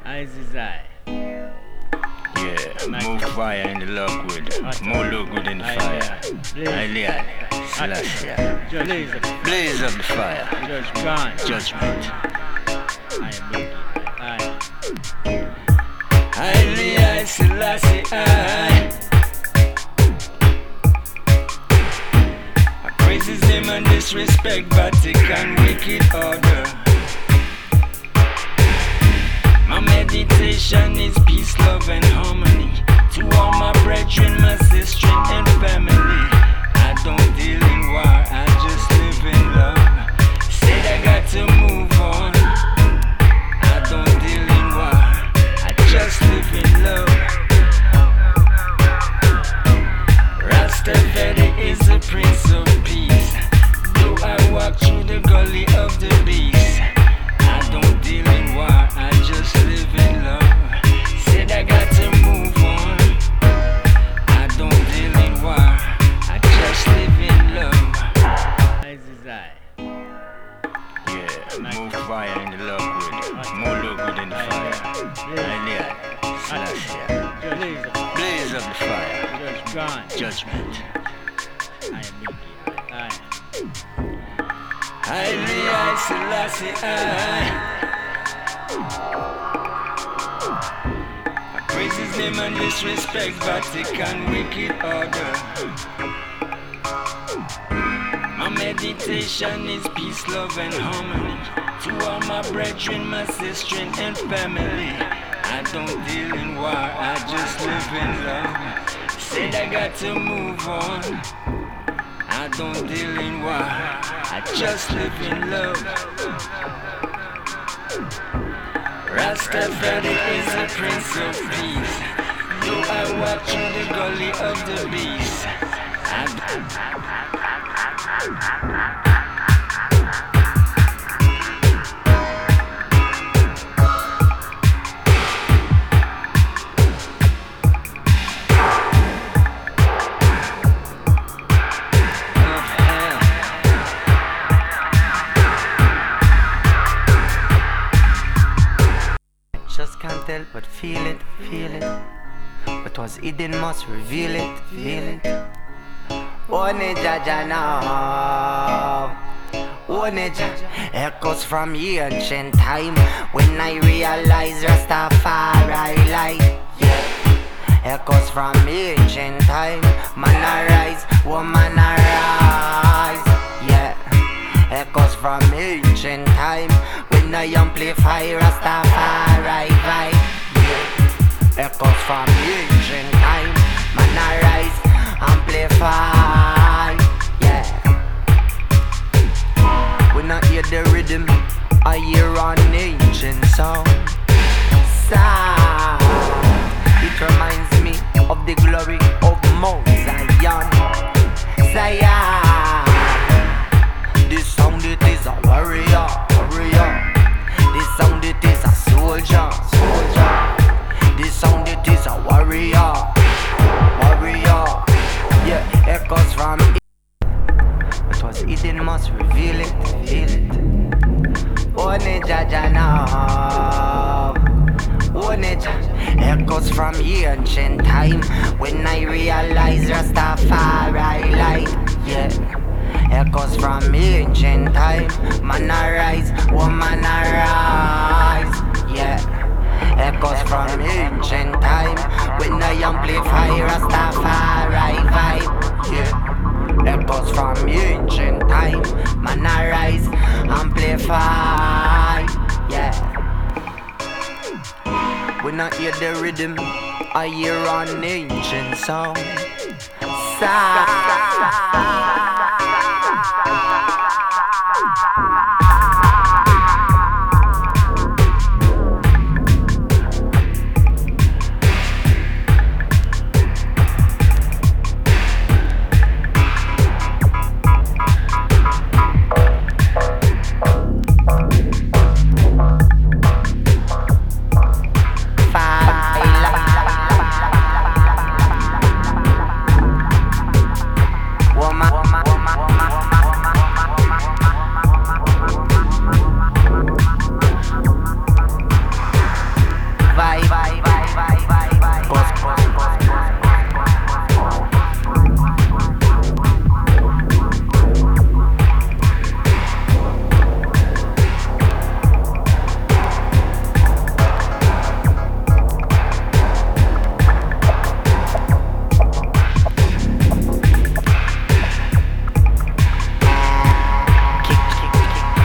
Eyes is eye. Yeah, more fire in the Lockwood, more look good in the fire. Alien, Selassie, blaze up the fire. Judgment. Alien, Selassie, I praise his name and disrespect Vatican wicked order. My meditation is peace, love and harmony. To all my brethren, my sister and family. I don't deal in war, I just live in love. Said I got to move on. I don't deal in war, I just live in love. Rastafari is the Prince of Peace. Though I walk through the gully of the beast, I don't deal in war, I just live in love. Said I got to move on. I don't deal in war, I just live in love. Yeah, more fire in the Lockwood, more look good in the fire. Alien, Selassie, blaze up the fire. Judgment. Alien, Selassie, I praise his name and disrespect Vatican wicked order. My meditation is peace, love and harmony. To all my brethren, my sister and family. I don't deal in war, I just live in love. Said I got to move on. I don't deal in war, I just live in love. Rastafari is the Prince of Peace. Though I walk through the gully of the beast, just can't help but feel it, feel it. What was hidden must reveal it, feel it. One Jaja now, one Jaja. Echoes from ancient time when I realize Rastafari light. Yeah. Echoes from ancient time, man arise, woman arise. Yeah. Echoes from ancient time when I amplify Rastafari vibe. Yeah. Echoes from ancient time, man arise, amplify. Yeah. When I hear the rhythm, I hear an ancient song. Sound. It reminds me of the glory of Mount Zion. Zion. This sound it is a warrior, warrior. This sound it is a soldier, soldier. This sound it is a warrior, warrior. Yeah, echoes from it. What was hidden must reveal it, feel it. One Jaja now, one Jaja. Echoes from ancient time when I realize Rastafari light. Yeah. Echoes from ancient time, man arise, woman arise. Yeah. Echoes from ancient time when I amplify Rastafari vibe. Yeah. Echoes from ancient time, man arise, amplify. Yeah. When I hear the rhythm, I hear an ancient song. Sound.